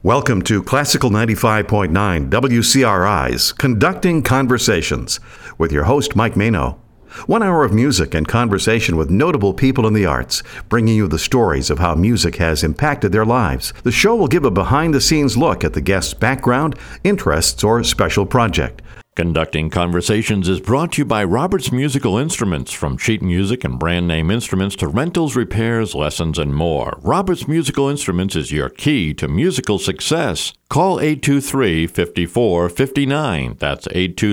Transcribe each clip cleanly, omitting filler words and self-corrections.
Welcome to Classical 95.9 WCRI's Conducting Conversations with your host, Mike Mano. 1 hour of music and conversation with notable people in the arts, bringing you the stories of how music has impacted their lives. The show will give a behind-the-scenes look at the guest's background, interests, or special project. Conducting Conversations is brought to you by Roberts Musical Instruments. From sheet music and brand name instruments to rentals, repairs, lessons, and more. Roberts Musical Instruments is your key to musical success. Call 823-5459. That's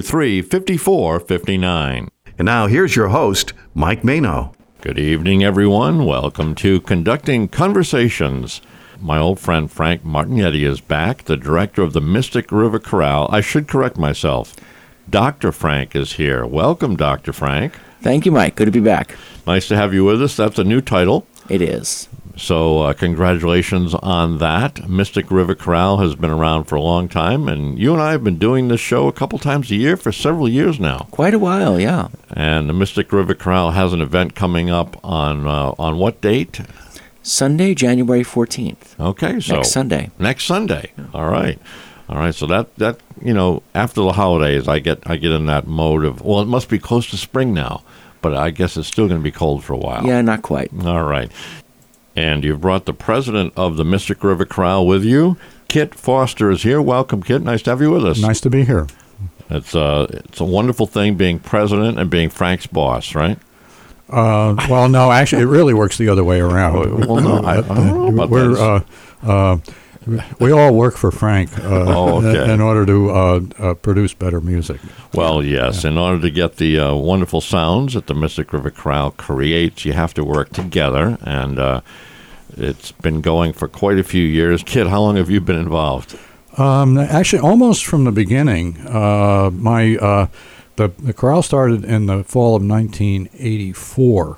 823-5459. And now here's your host, Mike Mano. Good evening, everyone. Welcome to Conducting Conversations. My old friend Frank Martignetti is back, the director of the Mystic River Chorale. I should correct myself. Dr. Frank is here. Welcome, Dr. Frank. Thank you, Mike. Good to be back. Nice to have you with us. That's a new title. It is. So congratulations on that. Mystic River Chorale has been around for a long time, and you and I have been doing this show a couple times a year for several years now. Quite a while, yeah. And the Mystic River Chorale has an event coming up on what date? Sunday, January 14th. Okay, so next Sunday. Next Sunday. All right. So that after the holidays, I get in that mode of, well, it must be close to spring now, but I guess it's still going to be cold for a while. Yeah, not quite. All right. And you've brought the president of the Mystic River Chorale with you. Kit Foster is here. Welcome, Kit. Nice to have you with us. Nice to be here. It's a wonderful thing being president and being Frank's boss, right? Well, no, actually, it really works the other way around. Well, no, I don't know about this. We all work for Frank okay. in order to produce better music. Well, yes. In order to get the wonderful sounds that the Mystic River Chorale creates, you have to work together, and it's been going for quite a few years. Kid, how long have you been involved? Actually, almost from the beginning. The chorale started in the fall of 1984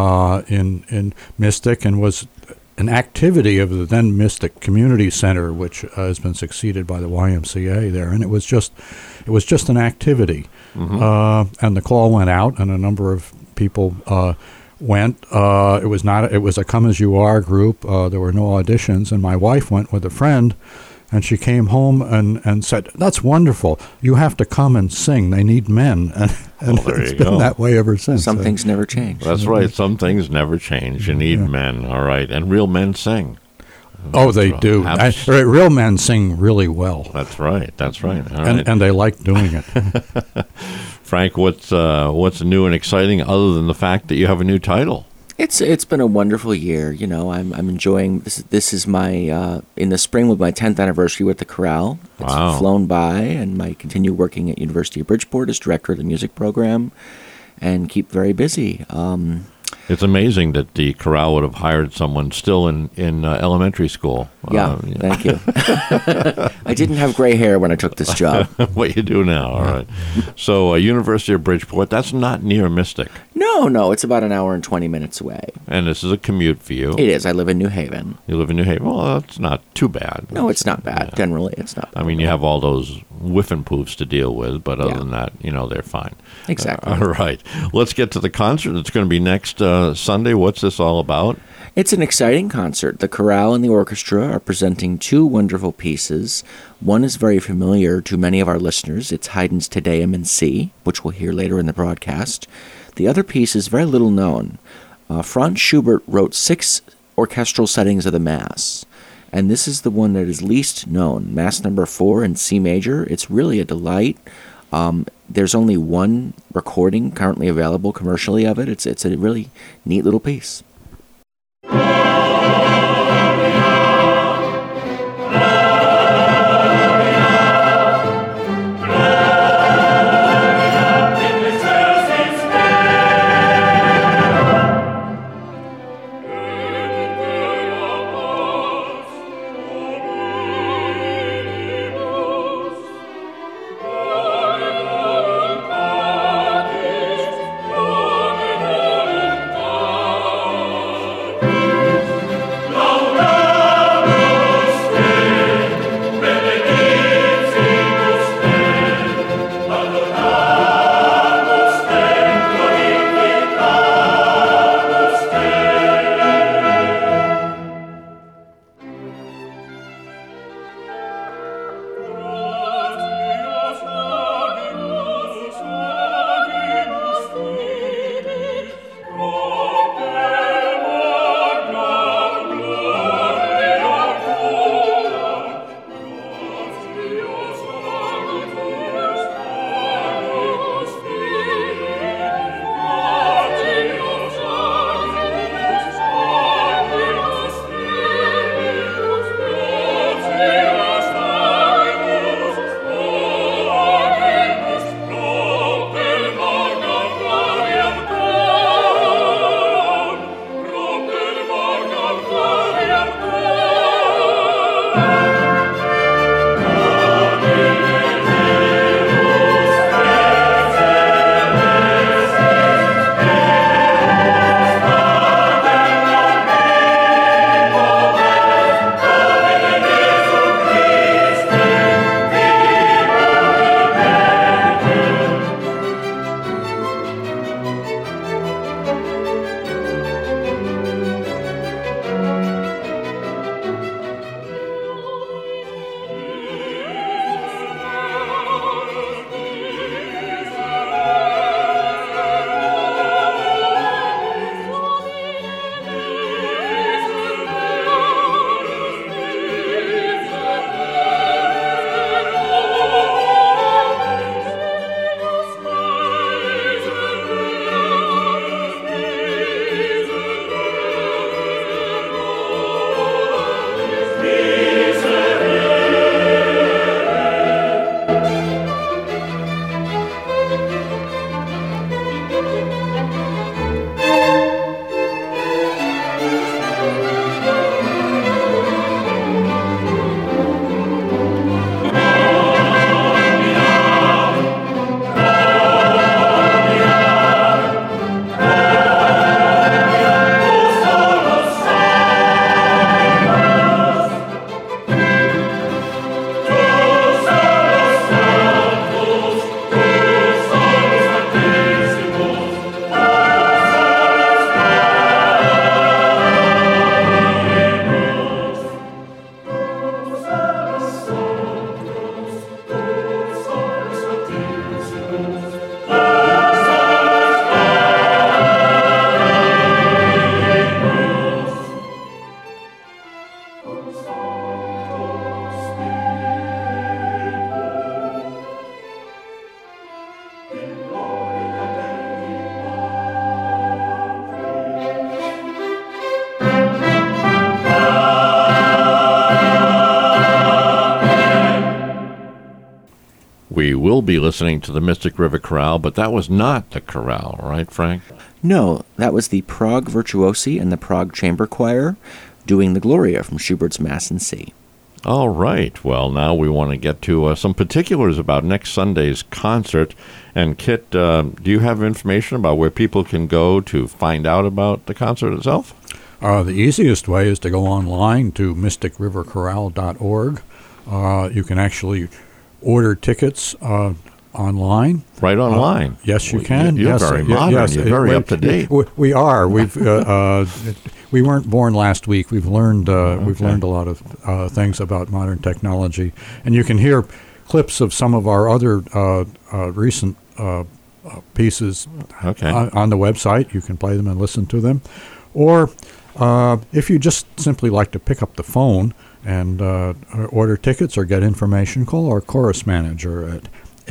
in Mystic, and was an activity of the then Mystic Community Center, which has been succeeded by the YMCA there, and it was just an activity. Mm-hmm. And the call went out, and a number of people went. It was a come as you are group. There were no auditions, and my wife went with a friend. And she came home and said, "That's wonderful. You have to come and sing. They need men." And it's been that way ever since. Some things never change. That's right. Some things never change. You need men, all right. And real men sing. Oh, they do. Real men sing really well. That's right. All right. And they like doing it. Frank, what's new and exciting other than the fact that you have a new title? It's been a wonderful year. You know, I'm enjoying this. This is my in the spring with my 10th anniversary with the chorale. It's flown by, and I continue working at University of Bridgeport as director of the music program, and keep very busy. It's amazing that the chorale would have hired someone still in elementary school. Yeah, thank you. I didn't have gray hair when I took this job. What you do now, all right. So University of Bridgeport, that's not near Mystic. No, it's about an hour and 20 minutes away. And this is a commute for you. It is. I live in New Haven. You live in New Haven. Well, that's not too bad. No, it's not bad. Yeah. Generally, it's not bad. I mean, you have all those whiff and poofs to deal with, but other than that, they're fine. Exactly. All right. Let's get to the concert. It's going to be next Sunday. What's this all about? It's an exciting concert. The chorale and the orchestra are presenting two wonderful pieces. One is very familiar to many of our listeners. It's Haydn's Te Deum in C, which we'll hear later in the broadcast. The other piece is very little known. Franz Schubert wrote 6 orchestral settings of the Mass, and this is the one that is least known, Mass number 4 in C major. It's really a delight. There's only one recording currently available commercially of it. It's a really neat little piece. Oh we will be listening to the Mystic River Chorale, but that was not the chorale, right, Frank? No, that was the Prague Virtuosi and the Prague Chamber Choir doing the Gloria from Schubert's Mass in C. All right. Well, now we want to get to some particulars about next Sunday's concert. And Kit, do you have information about where people can go to find out about the concert itself? The easiest way is to go online to mysticriverchorale.org. You can actually order tickets online. Right online? Yes, you can. You're yes, very modern. Yes, you're very up to date. We are. We weren't born last week. We've learned learned a lot of things about modern technology, and you can hear clips of some of our other recent pieces on the website. You can play them and listen to them, or if you just simply like to pick up the phone and order tickets or get information, call our chorus manager at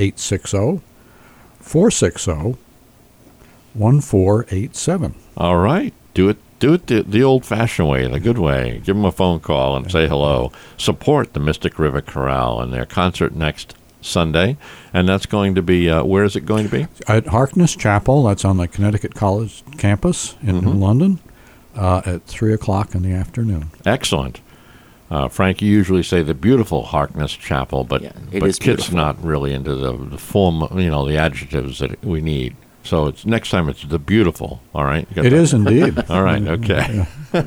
860-460-1487. All right. Do it the old-fashioned way, the good way. Give them a phone call and say hello. Support the Mystic River Chorale and their concert next Sunday. And that's going to be, where is it going to be? At Harkness Chapel. That's on the Connecticut College campus in New London at 3 o'clock in the afternoon. Excellent. Frank, you usually say the beautiful Harkness Chapel, but Kit's beautiful. not really into the form, the adjectives that we need. So next time it's the beautiful, all right? It is indeed. All right, okay.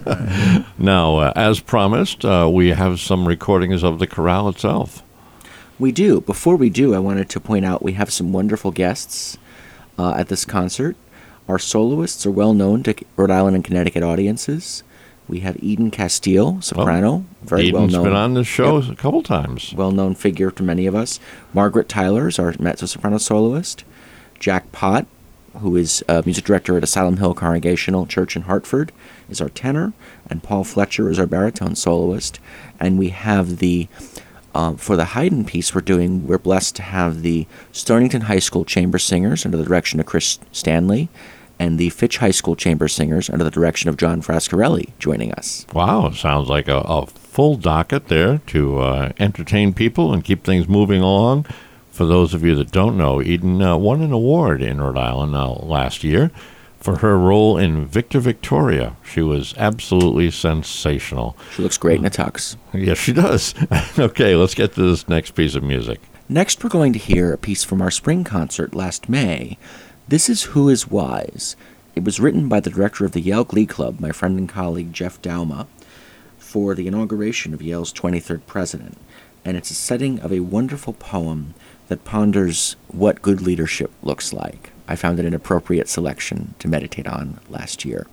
Now, as promised, we have some recordings of the chorale itself. We do. Before we do, I wanted to point out we have some wonderful guests at this concert. Our soloists are well known to Rhode Island and Connecticut audiences. We have Eden Castile, soprano, very well known. Eden's been on the show a couple times. Well-known figure to many of us. Margaret Tyler is our mezzo-soprano soloist. Jack Pott, who is music director at Asylum Hill Congregational Church in Hartford, is our tenor, and Paul Fletcher is our baritone soloist. And we have for the Haydn piece we're blessed to have the Stonington High School Chamber Singers under the direction of Chris Stanley, and the Fitch High School Chamber Singers under the direction of John Frascarelli joining us. Wow, sounds like a full docket there to entertain people and keep things moving along. For those of you that don't know, Eden won an award in Rhode Island last year for her role in Victor Victoria. She was absolutely sensational. She looks great in a tux. Yes, she does. Okay, let's get to this next piece of music. Next, we're going to hear a piece from our spring concert last May. This is Who is Wise. It was written by the director of the Yale Glee Club, my friend and colleague Jeff Dauma, for the inauguration of Yale's 23rd president. And it's a setting of a wonderful poem that ponders what good leadership looks like. I found it an appropriate selection to meditate on last year.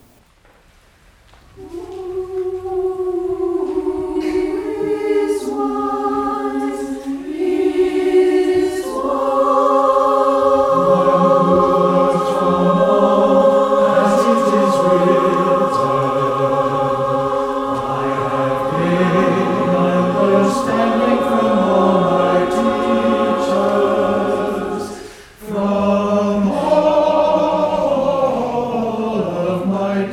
My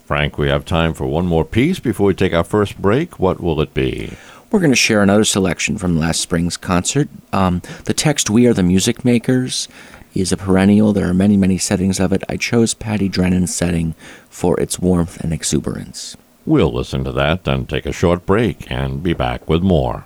Frank, we have time for one more piece before we take our first break. What will it be? We're going to share another selection from last spring's concert. The text, "We Are the Music Makers," is a perennial. There are many, many settings of it. I chose Patty Drennan's setting for its warmth and exuberance. We'll listen to that, then take a short break and be back with more.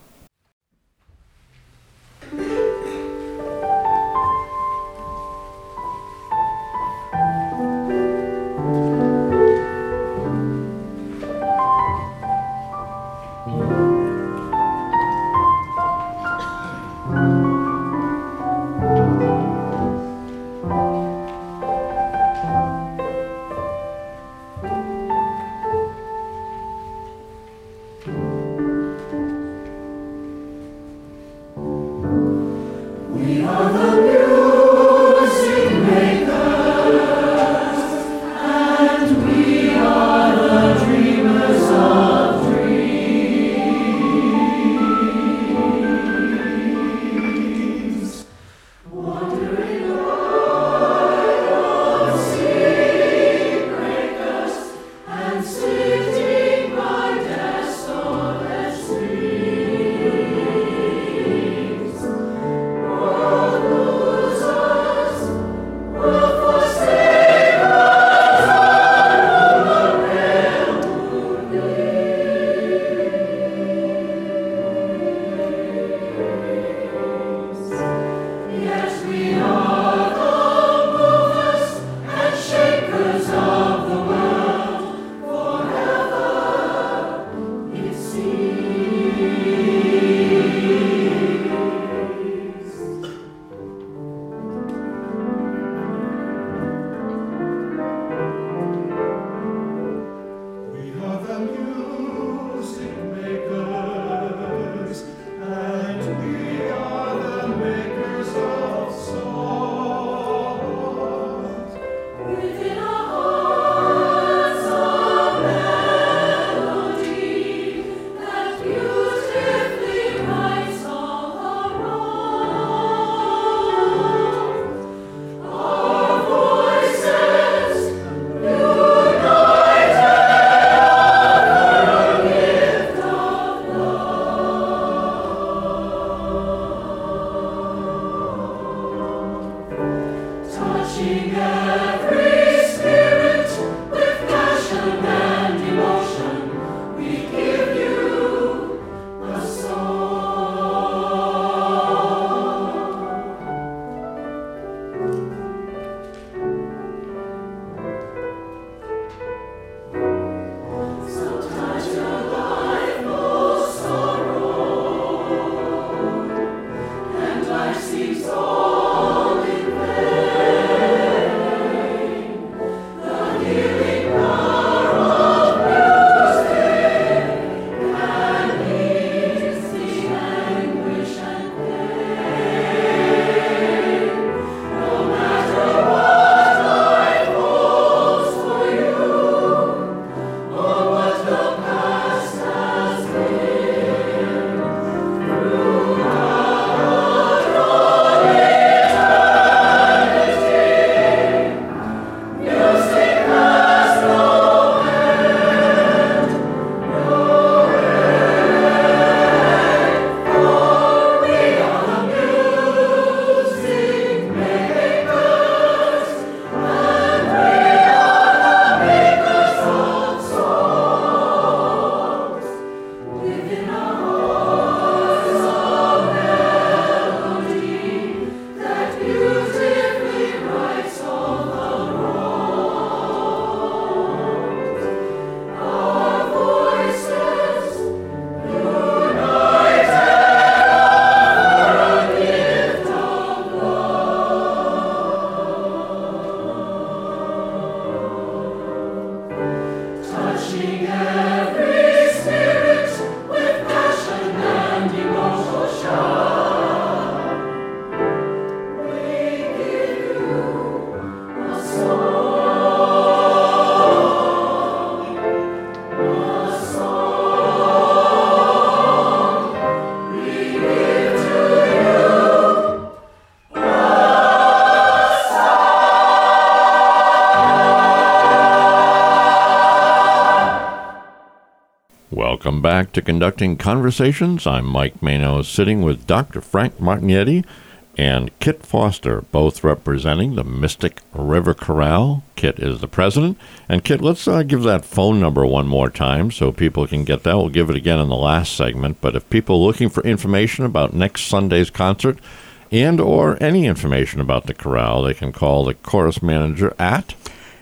Welcome back to Conducting Conversations. I'm Mike Mano, sitting with Dr. Frank Martignetti and Kit Foster, both representing the Mystic River Chorale. Kit is the president. And Kit, let's give that phone number one more time so people can get that. We'll give it again in the last segment. But if people are looking for information about next Sunday's concert and or any information about the chorale, they can call the chorus manager at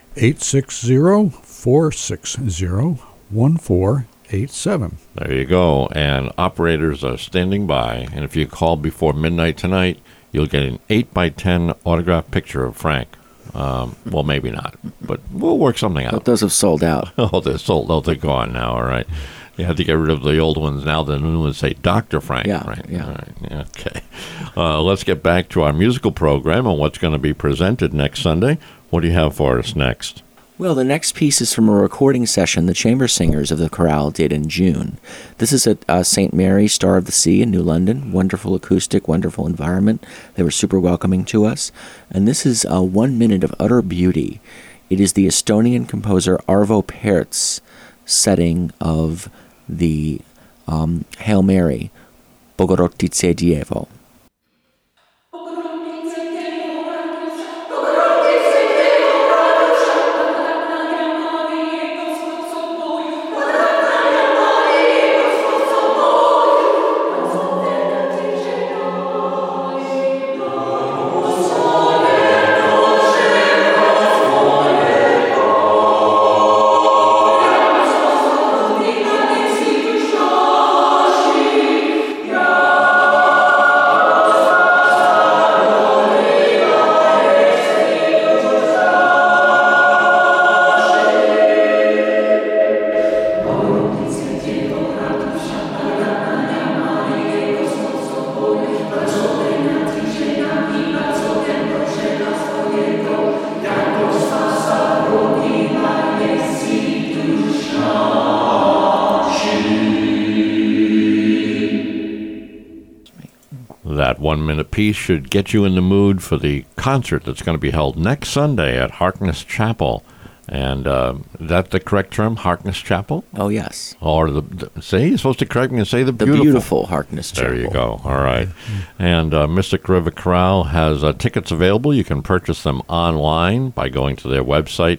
860-460-1487. There you go. And operators are standing by. And if you call before midnight tonight, you'll get an 8x10 autographed picture of Frank. Well, maybe not, but we'll work something out. But those have sold out. Oh, they're sold. Oh, they're gone now. All right. You have to get rid of the old ones. Now the new ones say Dr. Frank. Yeah, right? yeah. All right. Yeah, okay. Let's get back to our musical program and what's going to be presented next Sunday. What do you have for us next? Well, the next piece is from a recording session the chamber singers of the chorale did in June. This is at St. Mary, Star of the Sea in New London. Wonderful acoustic, wonderful environment. They were super welcoming to us. And this is 1 minute of utter beauty. It is the Estonian composer Arvo Pärt's setting of the Hail Mary, Bogorodice Dievo. That 1 minute piece should get you in the mood for the concert that's going to be held next Sunday at Harkness Chapel. And is that the correct term, Harkness Chapel? Oh, yes. Or say, you're supposed to correct me and say the beautiful Harkness Chapel. There you go. All right. And Mystic River Chorale has tickets available. You can purchase them online by going to their website,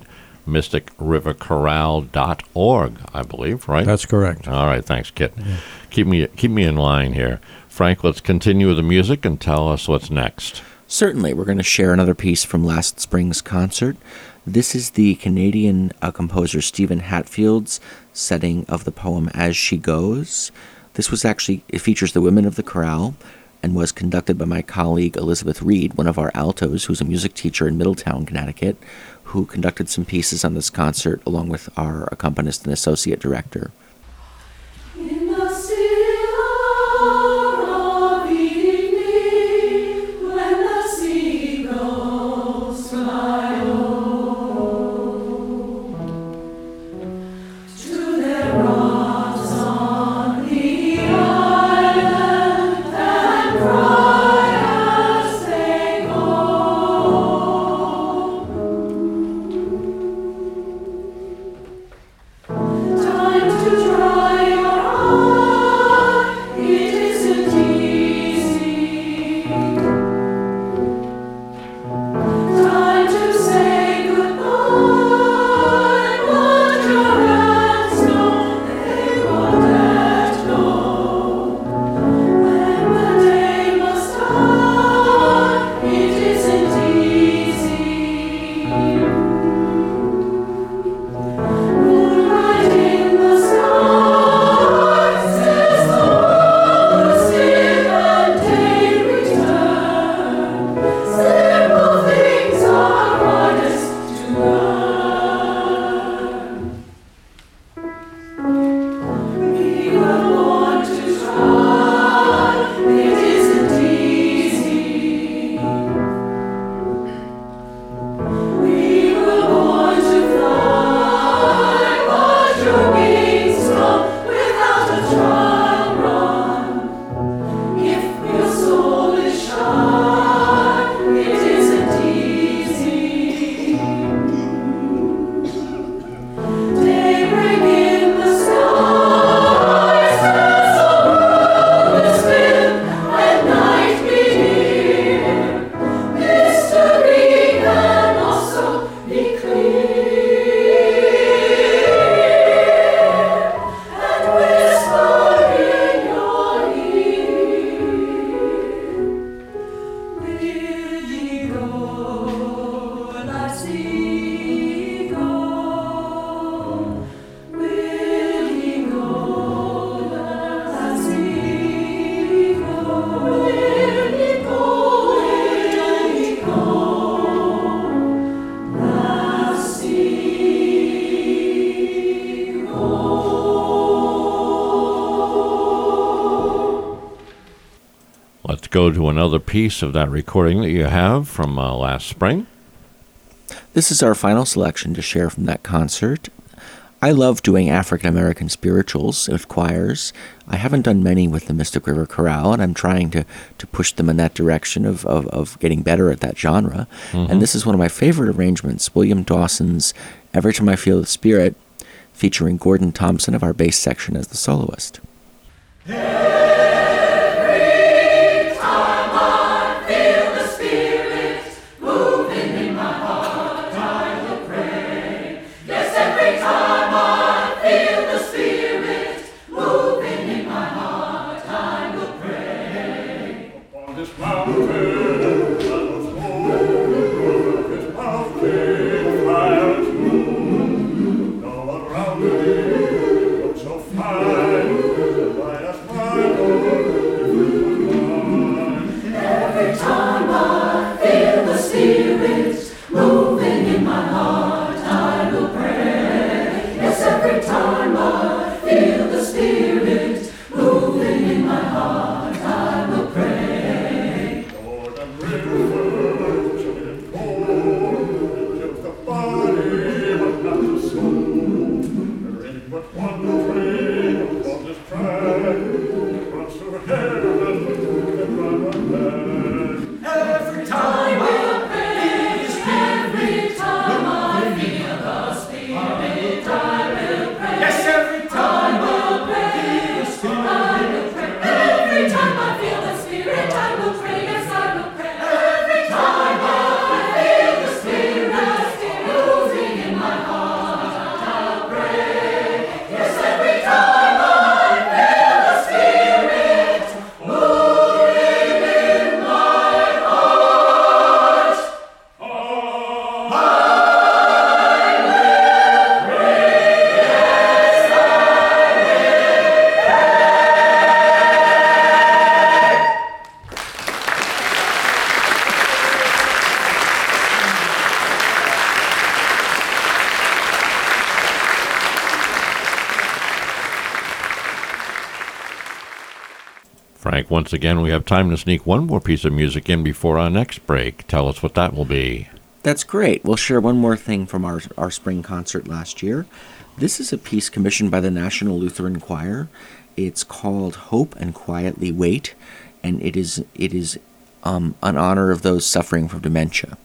mysticriverchorale.org, I believe, right? That's correct. All right. Thanks, Kit. Yeah. Keep me in line here. Frank, let's continue with the music and tell us what's next. Certainly. We're going to share another piece from last spring's concert. This is the Canadian composer Stephen Hatfield's setting of the poem As She Goes. This was actually, it features the women of the chorale and was conducted by my colleague Elizabeth Reed, one of our altos, who's a music teacher in Middletown, Connecticut, who conducted some pieces on this concert along with our accompanist and associate director. Time to go to another piece of that recording that you have from last spring. This is our final selection to share from that concert. I love doing African American spirituals with choirs. I haven't done many with the Mystic River Chorale, and I'm trying to push them in that direction of getting better at that genre. Mm-hmm. And this is one of my favorite arrangements, William Dawson's Every Time I Feel the Spirit, featuring Gordon Thompson of our bass section as the soloist. Frank, once again, we have time to sneak one more piece of music in before our next break. Tell us what that will be. That's great. We'll share one more thing from our spring concert last year. This is a piece commissioned by the National Lutheran Choir. It's called Hope and Quietly Wait, and it is in honor of those suffering from dementia.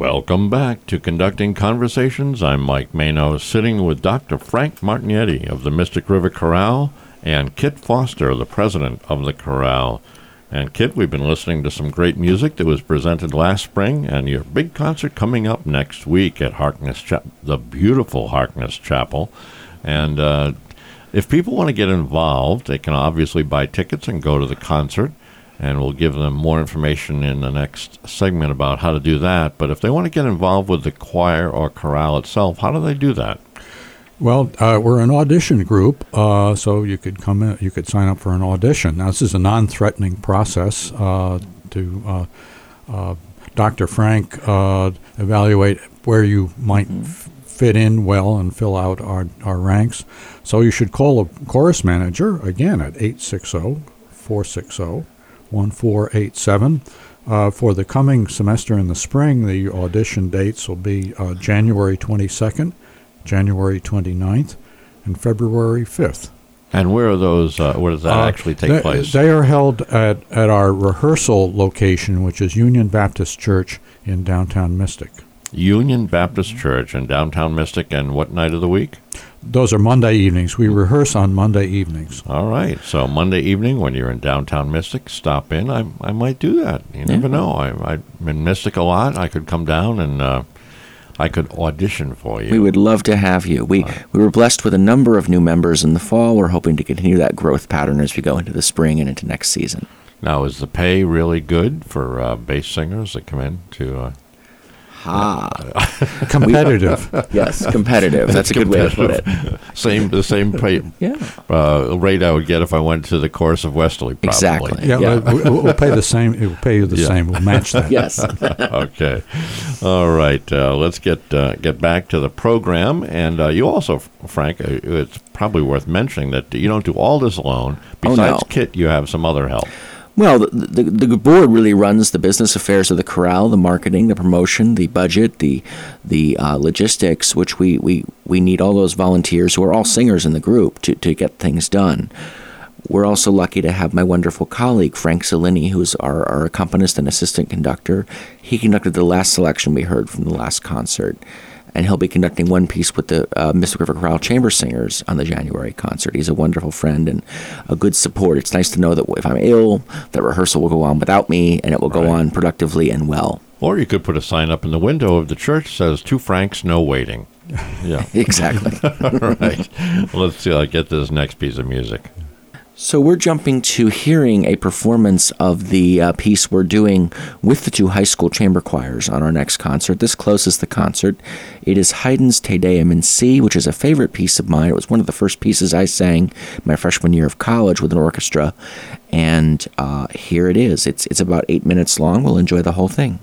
Welcome back to Conducting Conversations. I'm Mike Mano, sitting with Dr. Frank Martignetti of the Mystic River Chorale and Kit Foster, the president of the chorale. And Kit, we've been listening to some great music that was presented last spring, and your big concert coming up next week at the beautiful Harkness Chapel. And if people want to get involved, they can obviously buy tickets and go to the concert. And we'll give them more information in the next segment about how to do that. But if they want to get involved with the choir or chorale itself, how do they do that? Well, we're an audition group, so you could come in, you could sign up for an audition. Now, this is a non-threatening process to Dr. Frank evaluate where you might fit in well and fill out our ranks. So you should call a chorus manager, again, at 860-460-1487. For the coming semester in the spring, the audition dates will be January 22nd, January 29th, and February 5th. And where are those? Where does that actually take place? They are held at our rehearsal location, which is Union Baptist Church in downtown Mystic. Union Baptist Church in downtown Mystic, and what night of the week? Those are Monday evenings. We rehearse on Monday evenings. All right. So Monday evening, when you're in downtown Mystic, stop in. I might do that. You never know. I'm in Mystic a lot. I could come down and I could audition for you. We would love to have you. We were blessed with a number of new members in the fall. We're hoping to continue that growth pattern as we go into the spring and into next season. Now, is the pay really good for bass singers that come in to... Competitive. Yes, competitive. That's a good way to put it. The same pay, rate I would get if I went to the chorus of Westerly, probably. Exactly. Yeah. We'll pay the same. We'll pay you the same. We'll match that. Yes. Okay. All right. Let's get back to the program. And you also, Frank, it's probably worth mentioning that you don't do all this alone. Besides Kit, you have some other help. Well, the board really runs the business affairs of the chorale, the marketing, the promotion, the budget, the logistics, which we need all those volunteers who are all singers in the group to get things done. We're also lucky to have my wonderful colleague, Frank Cellini, who's our accompanist and assistant conductor. He conducted the last selection we heard from the last concert. And he'll be conducting one piece with the Mystic River Chorale Chamber Singers on the January concert. He's a wonderful friend and a good support. It's nice to know that if I'm ill, that rehearsal will go on without me, and it will go on productively and well. Or you could put a sign up in the window of the church that says, 2 francs, no waiting. Yeah. Exactly. All right. Let's get this next piece of music. So we're jumping to hearing a performance of the piece we're doing with the 2 high school chamber choirs on our next concert. This closes the concert. It is Haydn's Te Deum in C, which is a favorite piece of mine. It was one of the first pieces I sang my freshman year of college with an orchestra. And here it is. It's about 8 minutes long. We'll enjoy the whole thing.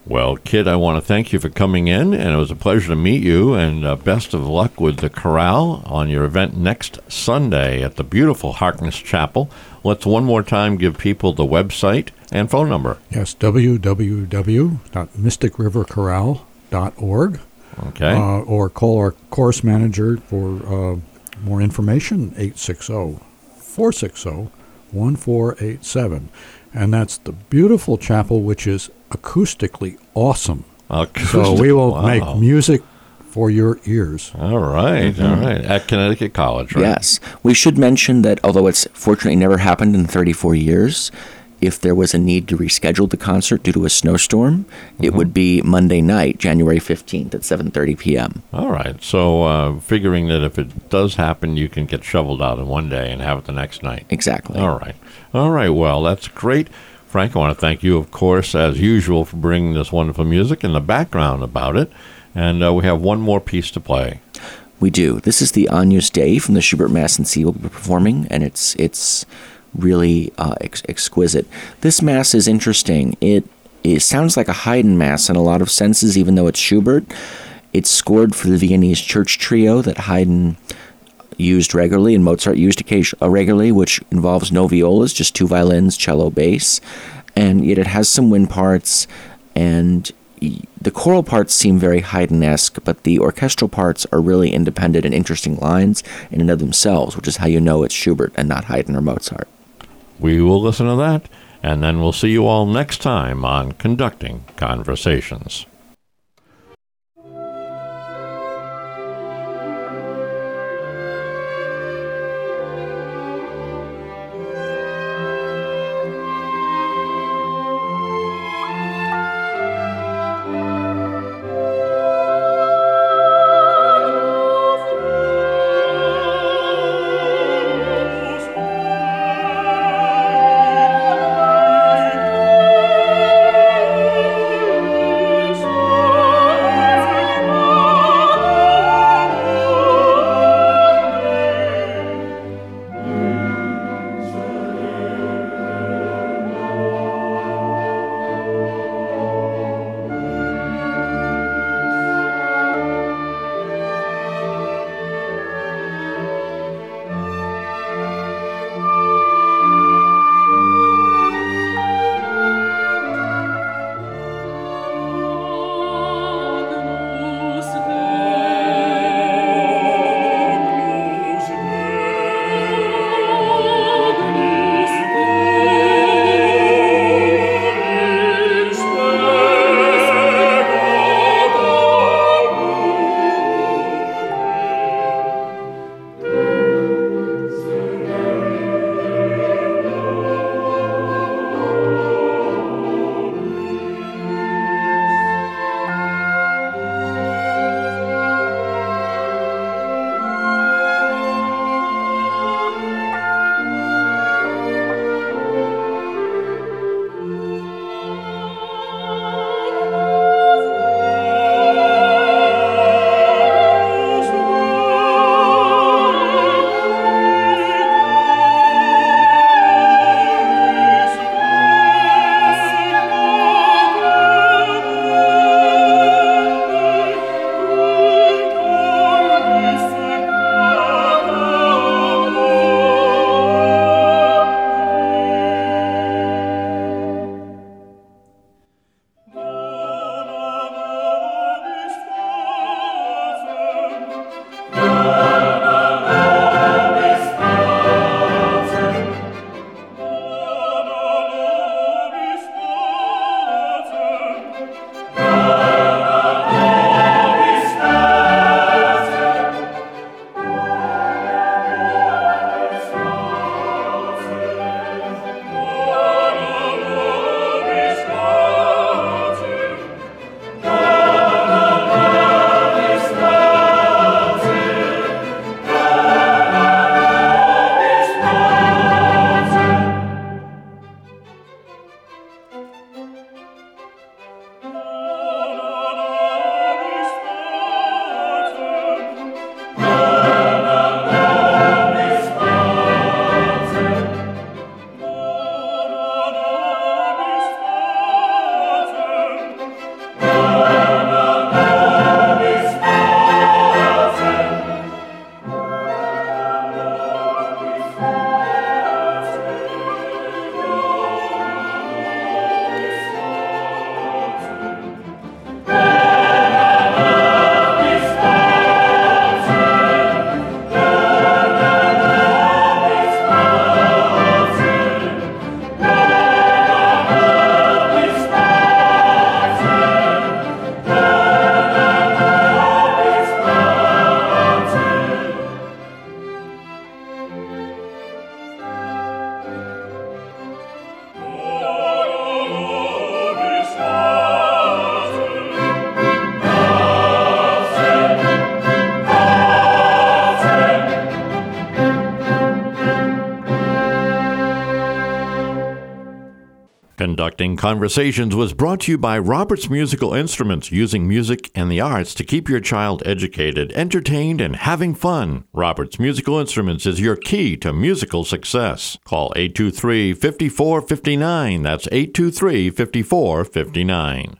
Well, Kid, I want to thank you for coming in, and it was a pleasure to meet you, and best of luck with the chorale on your event next Sunday at the beautiful Harkness Chapel. Let's one more time give people the website and phone number. Yes, www.mysticriverchorale.org. Okay. Or call our course manager for more information, 860-460-1487. And that's the beautiful chapel, which is acoustically awesome. So we will make music for your ears. All right, all right. At Connecticut College, right? Yes. We should mention that although it's fortunately never happened in 34 years, if there was a need to reschedule the concert due to a snowstorm, it would be Monday night, January 15th at 7:30 p.m. All right. So figuring that if it does happen, you can get shoveled out in one day and have it the next night. Exactly. All right. All right. Well, that's great. Frank, I want to thank you, of course, as usual, for bringing this wonderful music and the background about it. And we have one more piece to play. We do. This is the Agnus Dei from the Schubert Mass in C we'll be performing, and it's really exquisite. This Mass is interesting. It sounds like a Haydn Mass in a lot of senses, even though it's Schubert. It's scored for the Viennese church trio that Haydn used regularly and Mozart used regularly, which involves no violas, just two violins, cello, bass. And yet it has some wind parts, and the choral parts seem very Haydn-esque, but the orchestral parts are really independent and interesting lines in and of themselves, which is how you know it's Schubert and not Haydn or Mozart. We will listen to that, and then we'll see you all next time on Conducting Conversations. Conducting Conversations was brought to you by Roberts Musical Instruments, using music and the arts to keep your child educated, entertained, and having fun. Roberts Musical Instruments is your key to musical success. Call 823-5459. That's 823-5459.